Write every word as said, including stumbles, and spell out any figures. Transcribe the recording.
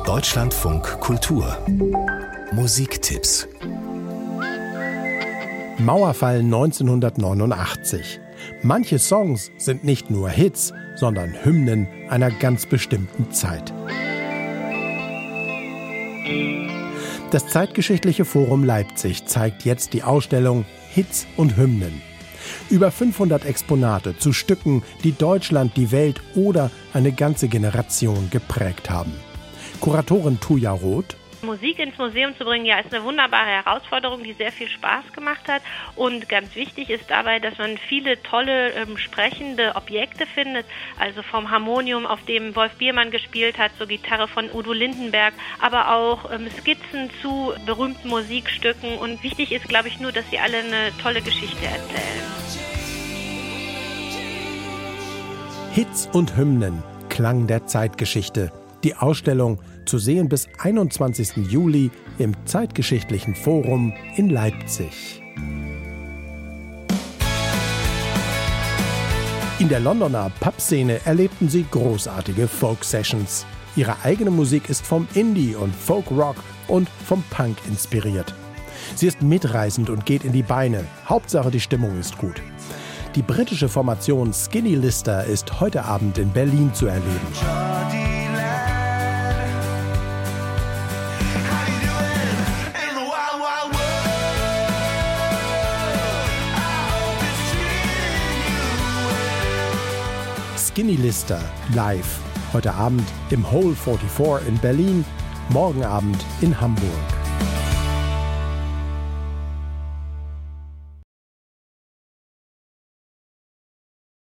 Deutschlandfunk Kultur Musiktipps. Mauerfall neunzehnhundertneunundachtzig. Manche Songs sind nicht nur Hits, sondern Hymnen einer ganz bestimmten Zeit. Das Zeitgeschichtliche Forum Leipzig zeigt jetzt die Ausstellung Hits und Hymnen. Über fünfhundert Exponate zu Stücken, die Deutschland, die Welt oder eine ganze Generation geprägt haben. Kuratorin Tuja Roth: Musik ins Museum zu bringen, ja, ist eine wunderbare Herausforderung, die sehr viel Spaß gemacht hat. Und ganz wichtig ist dabei, dass man viele tolle ähm, sprechende Objekte findet. Also vom Harmonium, auf dem Wolf Biermann gespielt hat, zur Gitarre von Udo Lindenberg, aber auch ähm, Skizzen zu berühmten Musikstücken. Und wichtig ist, glaube ich, nur, dass sie alle eine tolle Geschichte erzählen. Hits und Hymnen, Klang der Zeitgeschichte. Die Ausstellung zu sehen bis einundzwanzigsten Juli im Zeitgeschichtlichen Forum in Leipzig. In der Londoner Pub-Szene erlebten sie großartige Folk-Sessions. Ihre eigene Musik ist vom Indie und Folk-Rock und vom Punk inspiriert. Sie ist mitreißend und geht in die Beine. Hauptsache, die Stimmung ist gut. Die britische Formation Skinny Lister ist heute Abend in Berlin zu erleben. Skinny Lister live. Heute Abend im Hole vierundvierzig in Berlin, morgen Abend in Hamburg.